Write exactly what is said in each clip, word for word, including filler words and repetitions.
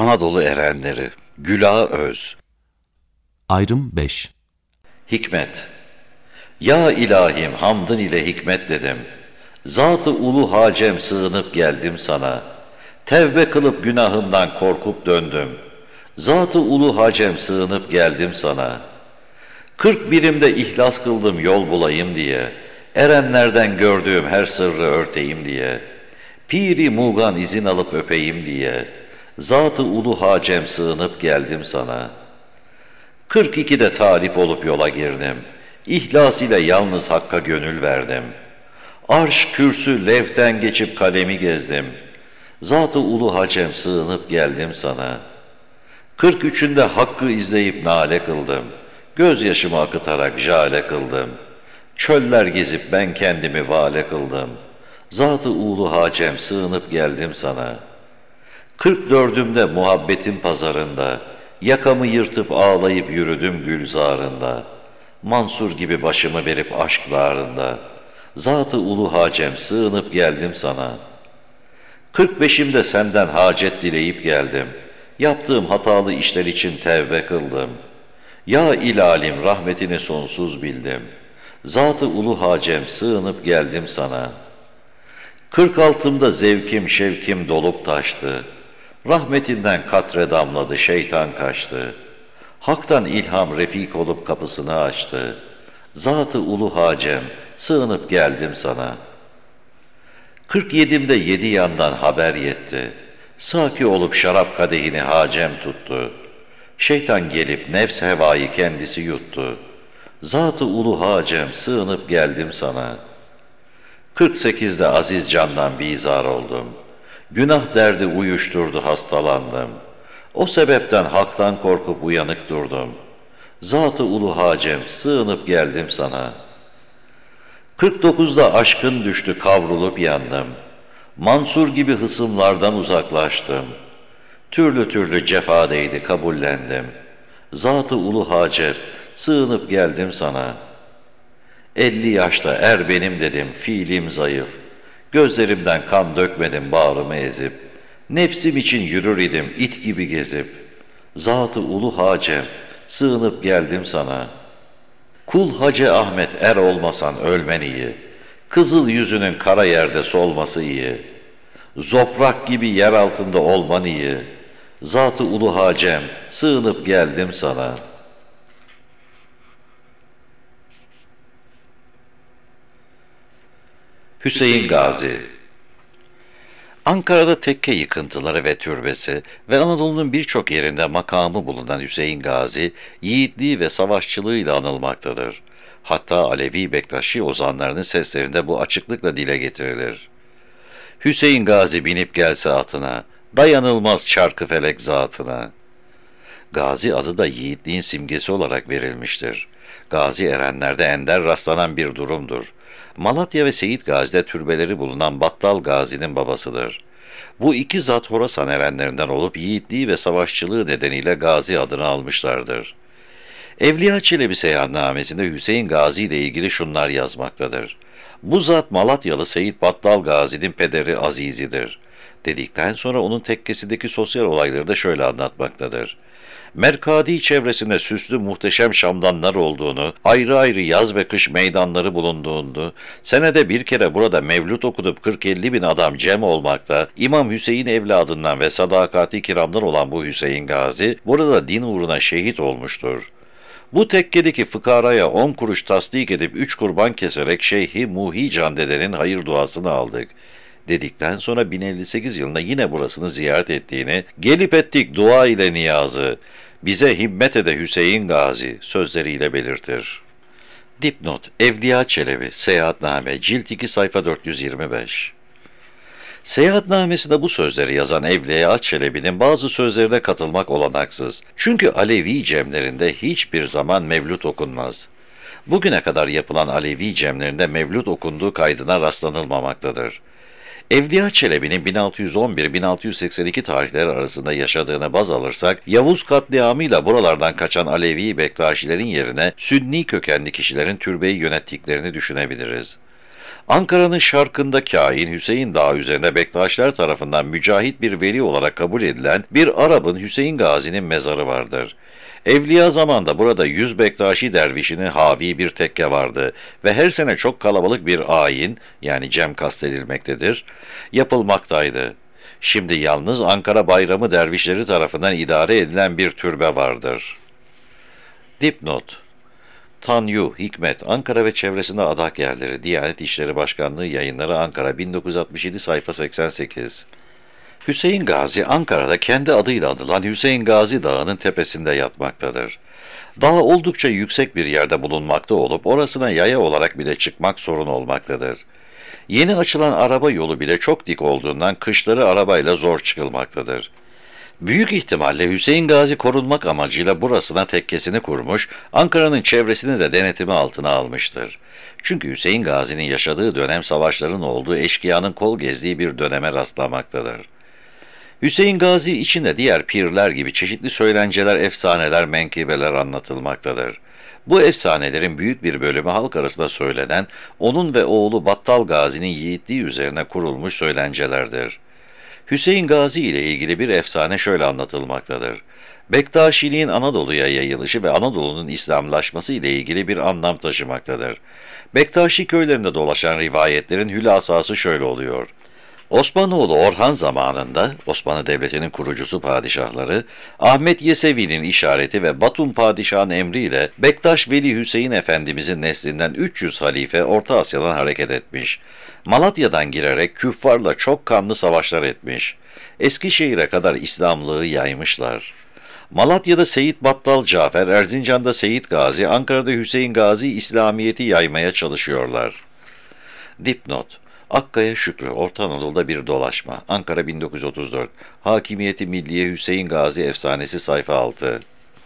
Anadolu erenleri Güla Öz. Ayrım beş. Hikmet. Ya ilahim hamdın ile hikmet dedim. Zat-ı ulu hacem sığınıp geldim sana. Tevbe kılıp günahımdan korkup döndüm. Zat-ı ulu hacem sığınıp geldim sana. Kırk birimde ihlas kıldım yol bulayım diye. Erenlerden gördüğüm her sırrı örteyim diye. Piri mugan izin alıp öpeyim diye. Zat-ı ulu hacem sığınıp geldim sana. Kırk ikide talip olup yola girdim. İhlas ile yalnız Hakk'a gönül verdim. Arş, kürsü, levhten geçip kalemi gezdim. Zat-ı ulu hacem sığınıp geldim sana. Kırk üçünde Hakk'ı izleyip nale kıldım. Gözyaşımı akıtarak jale kıldım. Çöller gezip ben kendimi vale kıldım. Zat-ı ulu hacem sığınıp geldim sana. Kırk dördümde muhabbetin pazarında, yakamı yırtıp ağlayıp yürüdüm gülzarında. Mansur gibi başımı verip aşklarında, Zat-ı ulu hacem sığınıp geldim sana. Kırk beşimde senden hacet dileyip geldim. Yaptığım hatalı işler için tevbe kıldım. Ya ilalim rahmetini sonsuz bildim. Zat-ı ulu hacem sığınıp geldim sana. Kırk altımda zevkim şevkim dolup taştı. Rahmetinden katre damladı şeytan kaçtı. Hak'tan ilham refik olup kapısını açtı. Zat-ı ulu hacem sığınıp geldim sana. Kırk yedimde yedi yandan haber yetti. Saki olup şarap kadehini hacem tuttu. Şeytan gelip nefs hevayı kendisi yuttu. Zat-ı ulu hacem sığınıp geldim sana. Kırk sekizde aziz candan bizar oldum. Günah derdi uyuşturdu hastalandım. O sebepten haktan korkup uyanık durdum. Zat-ı ulu hacem sığınıp geldim sana. Kırk dokuzda aşkın düştü kavrulup yandım. Mansur gibi hısımlardan uzaklaştım. Türlü türlü cefa değdi kabullendim. Zat-ı ulu hacem sığınıp geldim sana. Elli yaşta er benim dedim fiilim zayıf. Gözlerimden kan dökmedim bağrımı ezip. Nefsim için yürür idim it gibi gezip. Zat-ı ulu hacem sığınıp geldim sana. Kul Hacı Ahmet er olmasan ölmen iyi. Kızıl yüzünün kara yerde solması iyi. Zoprak gibi yer altında olman iyi. Zat-ı ulu hacem sığınıp geldim sana. Hüseyin Gazi. Ankara'da tekke yıkıntıları ve türbesi ve Anadolu'nun birçok yerinde makamı bulunan Hüseyin Gazi, yiğitliği ve savaşçılığıyla anılmaktadır. Hatta Alevi Bektaşi ozanlarının seslerinde bu açıklıkla dile getirilir. Hüseyin Gazi binip gelse atına, dayanılmaz çarkı felek zatına. Gazi adı da yiğitliğin simgesi olarak verilmiştir. Gazi erenlerde ender rastlanan bir durumdur. Malatya ve Seyit Gazi'de türbeleri bulunan Battal Gazi'nin babasıdır. Bu iki zat Horasan erenlerinden olup yiğitliği ve savaşçılığı nedeniyle Gazi adını almışlardır. Evliya Çelebi Seyahatnamesi'nde Hüseyin Gazi ile ilgili şunlar yazmaktadır. Bu zat Malatyalı Seyit Battal Gazi'nin pederi Azizi'dir. Dedikten sonra onun tekkesindeki sosyal olayları da şöyle anlatmaktadır. Merkadi çevresinde süslü muhteşem şamdanlar olduğunu, ayrı ayrı yaz ve kış meydanları bulunduğunu, senede bir kere burada mevlüt okunup kırk elli bin adam cem olmakta, İmam Hüseyin evladından ve sadakati kiramdan olan bu Hüseyin Gazi, burada din uğruna şehit olmuştur. Bu tekkedeki fıkaraya on kuruş tasdik edip üç kurban keserek Şeyhi Muhi Can dedenin hayır duasını aldık. Dedikten sonra bin elli sekiz yılında yine burasını ziyaret ettiğini, gelip ettik dua ile niyazı, bize himmet ede Hüseyin Gazi sözleriyle belirtir. Dipnot: Evliya Çelebi, Seyahatname, Cilt iki, sayfa dört yüz yirmi beş. Seyahatnamesinde bu sözleri yazan Evliya Çelebi'nin bazı sözlerine katılmak olanaksız. Çünkü Alevi cemlerinde hiçbir zaman mevlüt okunmaz. Bugüne kadar yapılan Alevi cemlerinde mevlüt okunduğu kaydına rastlanılmamaktadır. Evliya Çelebi'nin bin altı yüz on bir - bin altı yüz seksen iki tarihleri arasında yaşadığını baz alırsak, Yavuz katliamıyla buralardan kaçan Alevi Bektaşilerin yerine Sünni kökenli kişilerin türbeyi yönettiklerini düşünebiliriz. Ankara'nın şarkında kain Hüseyin Dağı üzerinde Bektaşiler tarafından mücahit bir veli olarak kabul edilen bir Arap'ın Hüseyin Gazi'nin mezarı vardır. Evliya zamanda burada yüz Bektaşi dervişini havi bir tekke vardı ve her sene çok kalabalık bir ayin, yani cem kastedilmektedir, yapılmaktaydı. Şimdi yalnız Ankara Bayramı dervişleri tarafından idare edilen bir türbe vardır. Dipnot: Tanyu, Hikmet, Ankara ve çevresinde adak yerleri, Diyanet İşleri Başkanlığı Yayınları, Ankara, bin dokuz yüz altmış yedi, sayfa seksen sekiz. Hüseyin Gazi, Ankara'da kendi adıyla anılan Hüseyin Gazi Dağı'nın tepesinde yatmaktadır. Dağ oldukça yüksek bir yerde bulunmakta olup, orasına yaya olarak bile çıkmak sorun olmaktadır. Yeni açılan araba yolu bile çok dik olduğundan kışları arabayla zor çıkılmaktadır. Büyük ihtimalle Hüseyin Gazi korunmak amacıyla burasına tekkesini kurmuş, Ankara'nın çevresini de denetimi altına almıştır. Çünkü Hüseyin Gazi'nin yaşadığı dönem savaşların olduğu, eşkıyanın kol gezdiği bir döneme rastlamaktadır. Hüseyin Gazi içinde diğer pirler gibi çeşitli söylenceler, efsaneler, menkıbeler anlatılmaktadır. Bu efsanelerin büyük bir bölümü halk arasında söylenen, onun ve oğlu Battal Gazi'nin yiğitliği üzerine kurulmuş söylencelerdir. Hüseyin Gazi ile ilgili bir efsane şöyle anlatılmaktadır. Bektaşiliğin Anadolu'ya yayılışı ve Anadolu'nun İslamlaşması ile ilgili bir anlam taşımaktadır. Bektaşi köylerinde dolaşan rivayetlerin hülasası şöyle oluyor. Osmanoğlu Orhan zamanında Osmanlı Devleti'nin kurucusu padişahları, Ahmet Yesevi'nin işareti ve Batum padişahın emriyle Bektaş Veli Hüseyin Efendimizin neslinden üç yüz halife Orta Asya'dan hareket etmiş. Malatya'dan girerek küffarla çok kanlı savaşlar etmiş. Eskişehir'e kadar İslamlığı yaymışlar. Malatya'da Seyit Battal Cafer, Erzincan'da Seyit Gazi, Ankara'da Hüseyin Gazi İslamiyet'i yaymaya çalışıyorlar. Dipnot: Akkaya Şükrü, Orta Anadolu'da bir dolaşma. Ankara, bin dokuz yüz otuz dört. Hakimiyeti Milliye Hüseyin Gazi Efsanesi, sayfa altı.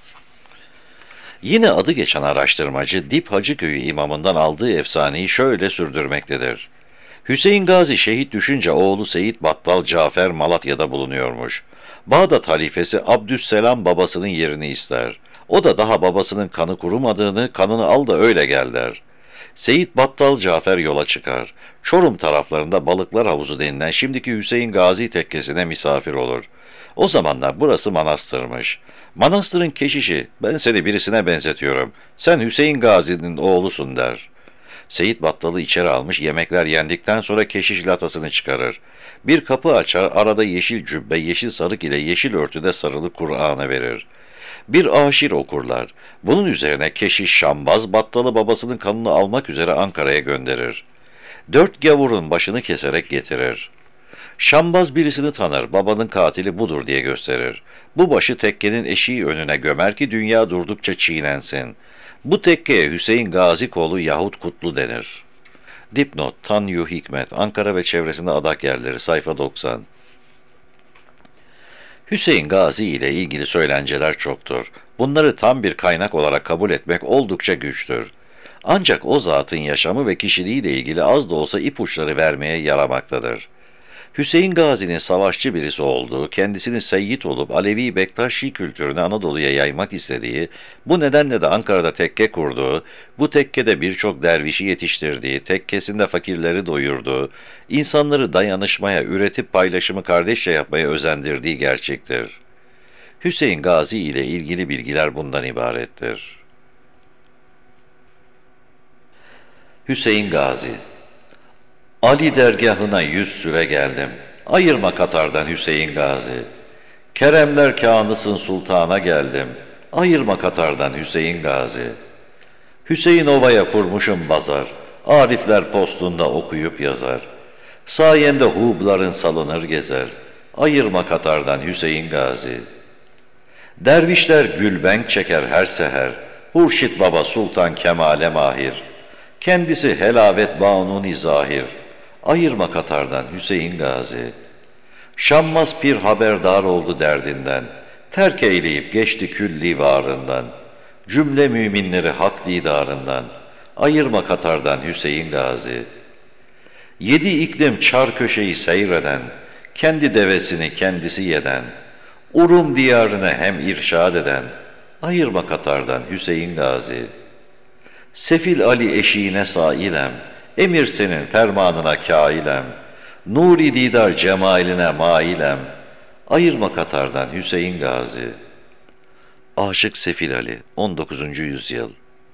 Yine adı geçen araştırmacı Dip Hacıköyü imamından aldığı efsaneyi şöyle sürdürmektedir. Hüseyin Gazi şehit düşünce oğlu Seyit Battal Cafer Malatya'da bulunuyormuş. Bağdat halifesi Abdüsselam babasının yerini ister. O da daha babasının kanı kurumadığını, kanını al da öyle gel der. Seyit Battal Cafer yola çıkar. Çorum taraflarında Balıklar Havuzu denilen şimdiki Hüseyin Gazi tekkesine misafir olur. O zamanlar burası manastırmış. Manastırın keşişi, ben seni birisine benzetiyorum, sen Hüseyin Gazi'nin oğlusun der. Seyit Battal'ı içeri almış, yemekler yendikten sonra keşiş latasını çıkarır. Bir kapı açar, arada yeşil cübbe, yeşil sarık ile yeşil örtüde sarılı Kur'an'ı verir. Bir aşir okurlar. Bunun üzerine keşiş Şambaz, Battal'ı babasının kanını almak üzere Ankara'ya gönderir. Dört gavurun başını keserek getirir. Şambaz birisini tanır, babanın katili budur diye gösterir. Bu başı tekkenin eşiği önüne gömer ki dünya durdukça çiğnensin. Bu tekkeye Hüseyin Gazi kolu yahut kutlu denir. Dipnot: Tanyu, Hikmet, Ankara ve çevresinde adak yerleri, sayfa doksan. Hüseyin Gazi ile ilgili söylenceler çoktur. Bunları tam bir kaynak olarak kabul etmek oldukça güçtür. Ancak o zatın yaşamı ve kişiliğiyle ilgili az da olsa ipuçları vermeye yaramaktadır. Hüseyin Gazi'nin savaşçı birisi olduğu, kendisini seyyid olup Alevi Bektaşi kültürünü Anadolu'ya yaymak istediği, bu nedenle de Ankara'da tekke kurduğu, bu tekkede birçok dervişi yetiştirdiği, tekkesinde fakirleri doyurduğu, insanları dayanışmaya, üretip paylaşımı kardeşçe yapmaya özendirdiği gerçektir. Hüseyin Gazi ile ilgili bilgiler bundan ibarettir. Hüseyin Gazi: Ali dergahına yüz süre geldim. Ayırma Katar'dan Hüseyin Gazi. Keremler kânısın sultana geldim. Ayırma Katar'dan Hüseyin Gazi. Hüseyin Ova'ya kurmuşum bazar. Arifler postunda okuyup yazar. Sayende hubların salınır gezer. Ayırma Katar'dan Hüseyin Gazi. Dervişler gülbenk çeker her seher. Hurşit Baba Sultan Kemal'e mahir. Kendisi helavet banuni zahir. Ayırma Katar'dan Hüseyin Gazi. Şammaz pir haberdar oldu derdinden. Terk eyleyip geçti külli varından. Cümle müminleri hak didarından. Ayırma Katar'dan Hüseyin Gazi. Yedi iklim çar köşeyi seyreden, kendi devesini kendisi yeden, Urum diyarına hem irşad eden, ayırma Katar'dan Hüseyin Gazi. Sefil Ali eşiğine sailem, emir senin fermanına kâilem, nuri didar cemaline mailem, ayırma Katar'dan Hüseyin Gazi. Aşık Sefil Ali, on dokuzuncu yüzyıl.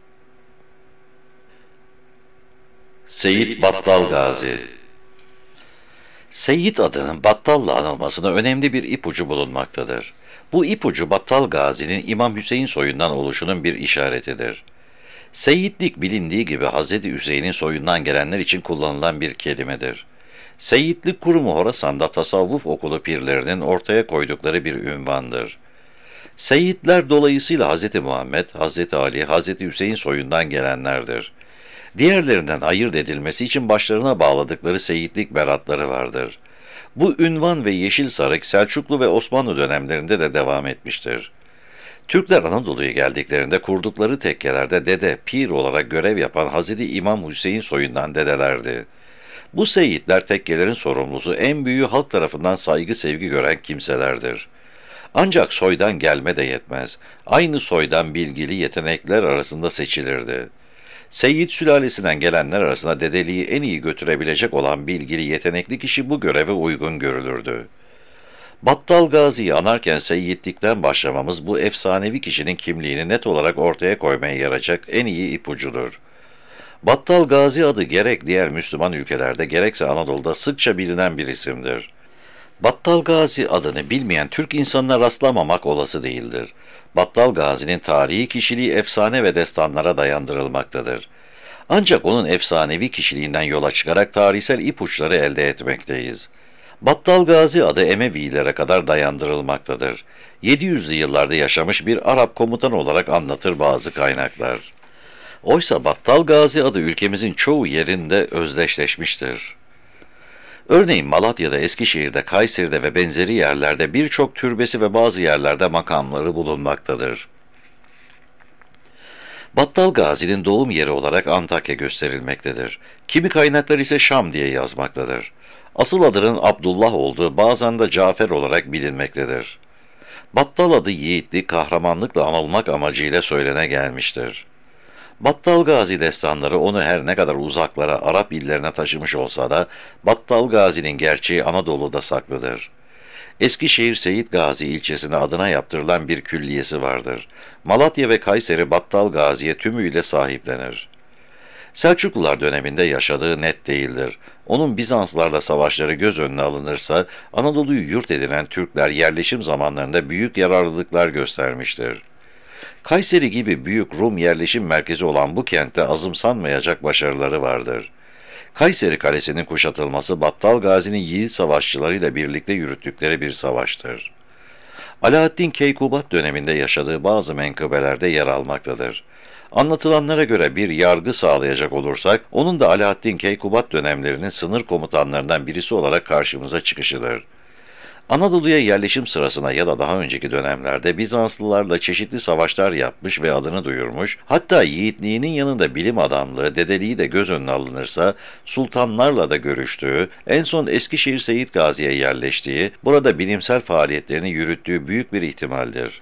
Seyyid Battal Gazi. Seyyid adının Battal'la anılmasına önemli bir ipucu bulunmaktadır. Bu ipucu Battal Gazi'nin İmam Hüseyin soyundan oluşunun bir işaretidir. Seyyidlik bilindiği gibi Hazreti Hüseyin'in soyundan gelenler için kullanılan bir kelimedir. Seyyidlik kurumu Horasan'da tasavvuf okulu pirlerinin ortaya koydukları bir ünvandır. Seyyidler dolayısıyla Hazreti Muhammed, Hazreti Ali, Hazreti Hüseyin soyundan gelenlerdir. Diğerlerinden ayırt edilmesi için başlarına bağladıkları seyyidlik beratları vardır. Bu ünvan ve yeşil sarık Selçuklu ve Osmanlı dönemlerinde de devam etmiştir. Türkler Anadolu'ya geldiklerinde kurdukları tekkelerde dede, pir olarak görev yapan Hazreti İmam Hüseyin soyundan dedelerdi. Bu seyyidler tekkelerin sorumlusu, en büyüğü halk tarafından saygı sevgi gören kimselerdir. Ancak soydan gelme de yetmez. Aynı soydan bilgili yetenekler arasında seçilirdi. Seyyid sülalesinden gelenler arasında dedeliği en iyi götürebilecek olan bilgili yetenekli kişi bu göreve uygun görülürdü. Battal Gazi'yi anarken seyyidlikten başlamamız bu efsanevi kişinin kimliğini net olarak ortaya koymaya yarayacak en iyi ipucudur. Battal Gazi adı gerek diğer Müslüman ülkelerde gerekse Anadolu'da sıkça bilinen bir isimdir. Battal Gazi adını bilmeyen Türk insanına rastlamamak olası değildir. Battal Gazi'nin tarihi kişiliği efsane ve destanlara dayandırılmaktadır. Ancak onun efsanevi kişiliğinden yola çıkarak tarihsel ipuçları elde etmekteyiz. Battal Gazi adı Emevilere kadar dayandırılmaktadır. yedi yüzlü yıllarda yaşamış bir Arap komutan olarak anlatır bazı kaynaklar. Oysa Battal Gazi adı ülkemizin çoğu yerinde özdeşleşmiştir. Örneğin Malatya'da, Eskişehir'de, Kayseri'de ve benzeri yerlerde birçok türbesi ve bazı yerlerde makamları bulunmaktadır. Battal Gazi'nin doğum yeri olarak Antakya gösterilmektedir. Kimi kaynaklar ise Şam diye yazmaktadır. Asıl adının Abdullah olduğu, bazen de Cafer olarak bilinmektedir. Battal adı yiğitlik, kahramanlıkla anılmak amacıyla söylene gelmiştir. Battal Gazi destanları onu her ne kadar uzaklara, Arap illerine taşımış olsa da Battal Gazi'nin gerçeği Anadolu'da saklıdır. Eskişehir Seyit Gazi ilçesine adına yaptırılan bir külliyesi vardır. Malatya ve Kayseri Battal Gazi'ye tümüyle sahiplenir. Selçuklular döneminde yaşadığı net değildir. Onun Bizanslarla savaşları göz önüne alınırsa Anadolu'yu yurt edinen Türkler yerleşim zamanlarında büyük yararlılıklar göstermiştir. Kayseri gibi büyük Rum yerleşim merkezi olan bu kentte azımsanmayacak başarıları vardır. Kayseri Kalesi'nin kuşatılması Battal Gazi'nin yiğit savaşçılarıyla birlikte yürüttükleri bir savaştır. Alaaddin Keykubat döneminde yaşadığı bazı menkıbelerde yer almaktadır. Anlatılanlara göre bir yargı sağlayacak olursak, onun da Alaaddin Keykubat dönemlerinin sınır komutanlarından birisi olarak karşımıza çıkışıdır. Anadolu'ya yerleşim sırasına ya da daha önceki dönemlerde Bizanslılarla çeşitli savaşlar yapmış ve adını duyurmuş, hatta yiğitliğinin yanında bilim adamlığı, dedeliği de göz önüne alınırsa, sultanlarla da görüştüğü, en son Eskişehir Seyit Gazi'ye yerleştiği, burada bilimsel faaliyetlerini yürüttüğü büyük bir ihtimaldir.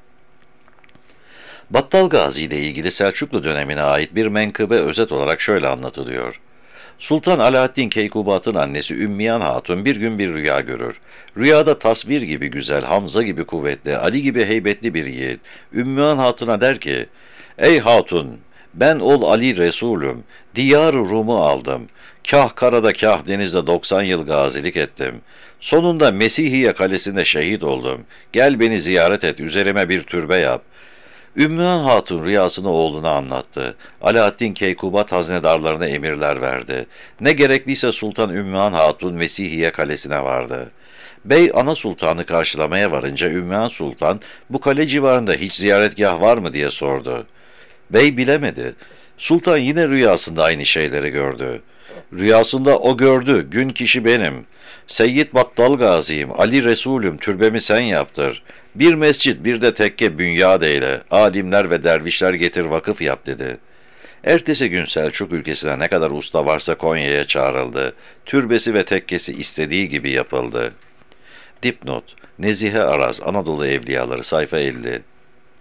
Battal Gazi ile ilgili Selçuklu dönemine ait bir menkıbe özet olarak şöyle anlatılıyor. Sultan Alaaddin Keykubat'ın annesi Ümmüyan Hatun bir gün bir rüya görür. Rüyada tasvir gibi güzel, Hamza gibi kuvvetli, Ali gibi heybetli bir yiğit. Ümmüyan Hatun'a der ki, "Ey Hatun, ben ol Ali Resulüm, diyar-ı Rum'u aldım. Kah karada kah denizde doksan yıl gazilik ettim. Sonunda Mesihiye kalesinde şehit oldum. Gel beni ziyaret et, üzerime bir türbe yap." Ümmühan Hatun rüyasını oğluna anlattı. Alaaddin Keykubat haznedarlarına emirler verdi. Ne gerekliyse Sultan Ümmühan Hatun Mesihiye kalesine vardı. Bey ana sultanı karşılamaya varınca Ümmühan Sultan bu kale civarında hiç ziyaretgah var mı diye sordu. Bey bilemedi. Sultan yine rüyasında aynı şeyleri gördü. Rüyasında o gördü, gün kişi benim. Seyyid Battal Gazi'yim, Ali Resulüm, türbemi sen yaptır. Bir mescit, bir de tekke bünyat eyle, alimler ve dervişler getir vakıf yap dedi. Ertesi gün Selçuk ülkesine ne kadar usta varsa Konya'ya çağrıldı. Türbesi ve tekkesi istediği gibi yapıldı. Dipnot: Nezihe Araz, Anadolu Evliyaları, sayfa elli.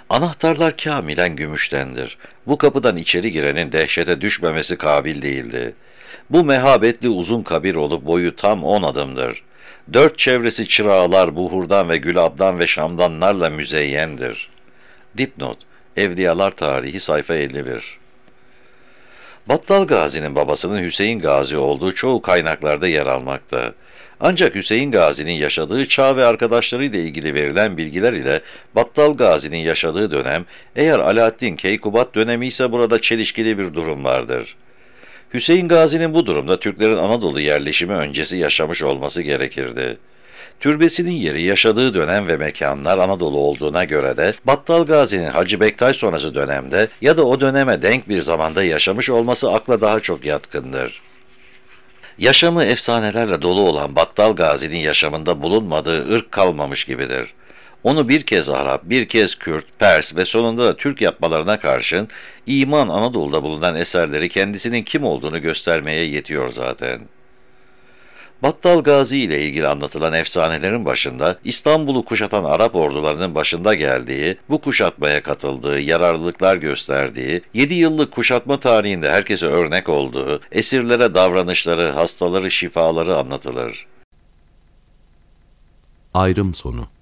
Anahtarlar kâmilen gümüştendir. Bu kapıdan içeri girenin dehşete düşmemesi kabil değildi. Bu mehabetli uzun kabir olup boyu tam on adımdır. Dört çevresi çırağlar, buhurdan ve gülabdan ve şamdanlarla müzeyyendir. Dipnot: Evliyalar Tarihi sayfa elli bir. Battal Gazi'nin babasının Hüseyin Gazi olduğu çoğu kaynaklarda yer almakta. Ancak Hüseyin Gazi'nin yaşadığı çağ ve arkadaşlarıyla ilgili verilen bilgiler ile Battal Gazi'nin yaşadığı dönem, eğer Alaaddin Keykubat dönemi ise burada çelişkili bir durum vardır. Hüseyin Gazi'nin bu durumda Türklerin Anadolu yerleşimi öncesi yaşamış olması gerekirdi. Türbesinin yeri, yaşadığı dönem ve mekanlar Anadolu olduğuna göre de Battal Gazi'nin Hacı Bektaş sonrası dönemde ya da o döneme denk bir zamanda yaşamış olması akla daha çok yatkındır. Yaşamı efsanelerle dolu olan Battal Gazi'nin yaşamında bulunmadığı ırk kalmamış gibidir. Onu bir kez Arap, bir kez Kürt, Pers ve sonunda da Türk yapmalarına karşın İman Anadolu'da bulunan eserleri kendisinin kim olduğunu göstermeye yetiyor zaten. Battal Gazi ile ilgili anlatılan efsanelerin başında İstanbul'u kuşatan Arap ordularının başında geldiği, bu kuşatmaya katıldığı, yararlılıklar gösterdiği, yedi yıllık kuşatma tarihinde herkese örnek olduğu, esirlere davranışları, hastaları, şifaları anlatılır. Ayrım sonu.